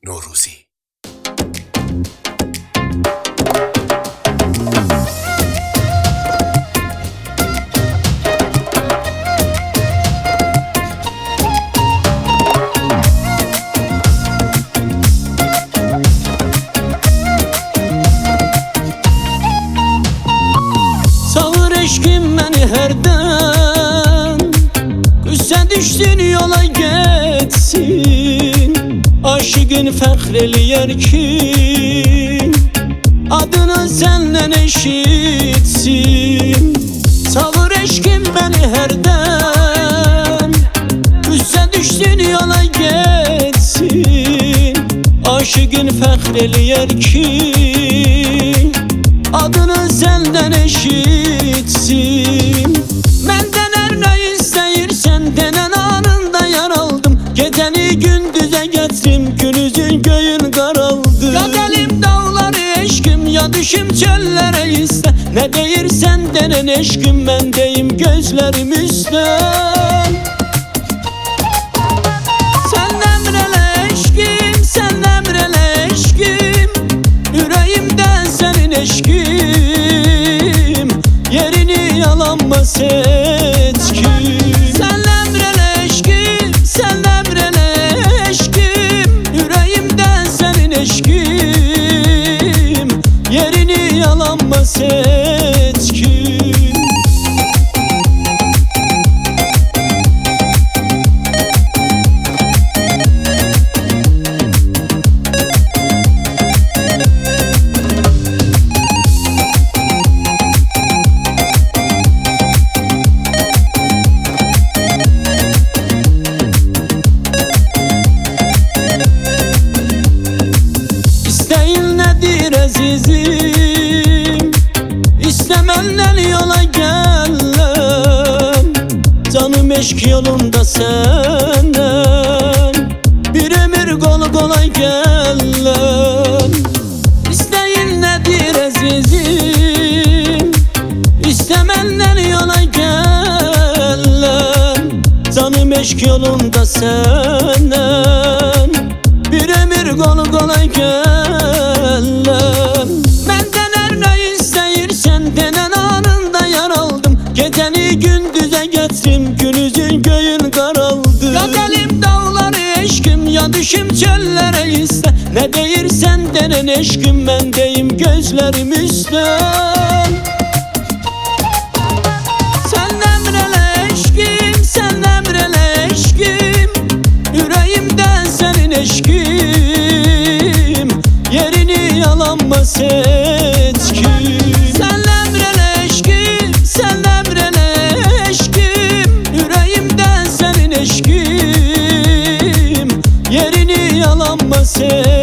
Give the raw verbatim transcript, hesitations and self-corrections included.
نوروزی. Savur eşkim beni herden, Küsse düştün yola geçsin. Aşıkın fəxreliyər ki, adını senden eşitsin. Savur eşkim beni herden, Küsse düştün yola geçsin. Aşıkın fəxreliyər ki, adını senden eşitsin. Menden her ne isteyirsen denen anında yar aldım. Geceni gündüze getirim, günüzün göğün qaraldı. Ya delim dağları eşkim, ya düşüm çöllere iste. Ne deyirsen denen eşkim, ben deyim gözlerim üstten. Sen emrele eşkim, sen emrele eşkim, yüreğimden senin eşkim, yerini yalanma seçkim. Sen emrele eşkim, sen emrele eşkim, yüreğimden senin eşkim, yerini yalanma seçkim. Azizim, istemenden yola gelen, canım eşk yolunda senden, bir ömür kol kola gelen. İsteyin nedir azizim, istemenden yola gelen, canım eşk yolunda senden, bir ömür kol kola gelen. Menden her ne isteyirsen denen anında yar aldım. Geceni gündüze getirim, günüzün göğün qaraldı. Ya delim dağları eşkim, ya düşüm çöllere iste. Ne deyirsen denen eşkim, ben deyim gözlerim üstten. Sen emrele eşkim, sen emrele eşkim, yüreğimden senin eşkim, yerini yalanma seçkim. Sen emrele eşkim, sen emrele eşkim, yüreğimden senin eşkim, yerini yalanma seçkim.